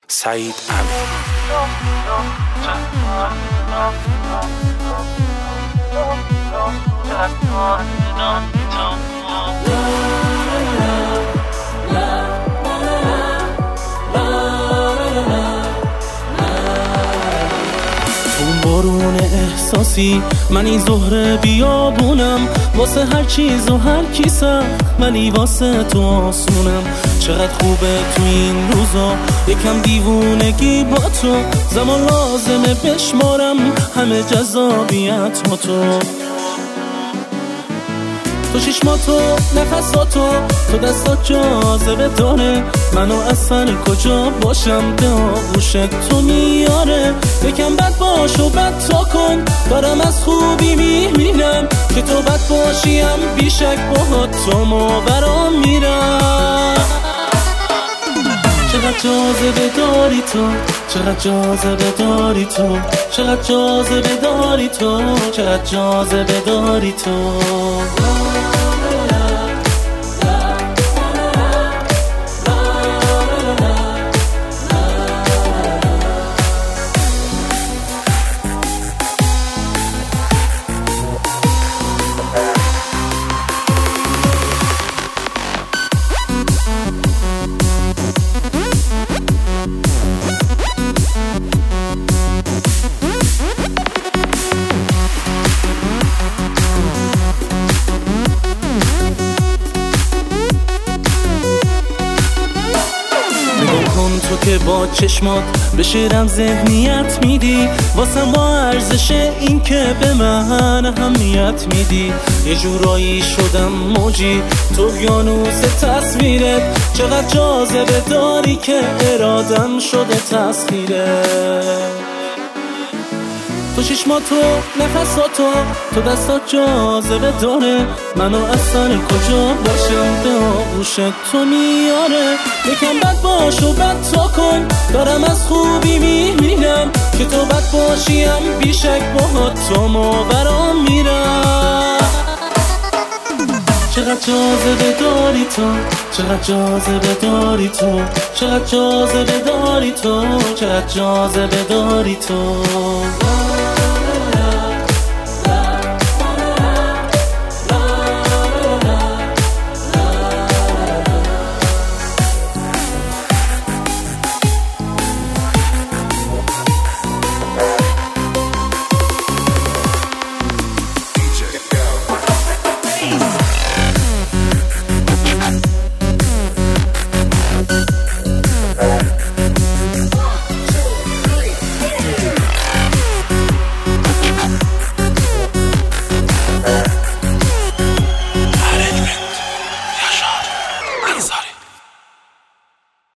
سعید امین. بارون احساسی من این زهره بیابونم، واسه هر چیز و هر کی سخت ولی واسه تو آسونم. چقدر خوبه تو این روزا یکم دیوونگی با تو، زمان لازمه بشمارم همه جذابیت با تو چشماتو نفساتو تو دستات جاذبه داره، منو از سر کجا باشم به آغوشت تو میاره. یکم بد باش و بد تا کن، دارم از خوبی میمیرم که تو بد باشیم بیشک باهات تو ماورام میرم. چقدر جاذبه داری تو، چقدر جاذبه داری تو، چقدر جاذبه داری تو، چقدر جاذبه داری تو. تو که با چشمات به شیرم ذهنیت میدی، واسم با ارزش این که به من اهمیت میدی. یه جورایی شدم موجی تو اقیانوس تصویرت، چقدر جاذبه داری که ارادم شده تسخیرت. تو چشماتو نفساتو تو دستات جاذبه داره، منو از سر کجا باشم به آغوشت تو میاره. یکم بد باش و بد تا کن، دارم از خوبی میمیرم که تو بد باشیم بیشک باهات تو ماورام میرم. چقدر جاذبه داری تو، چقدر جاذبه داری تو، چقدر جاذبه داری تو، چقدر جاذبه داری تو.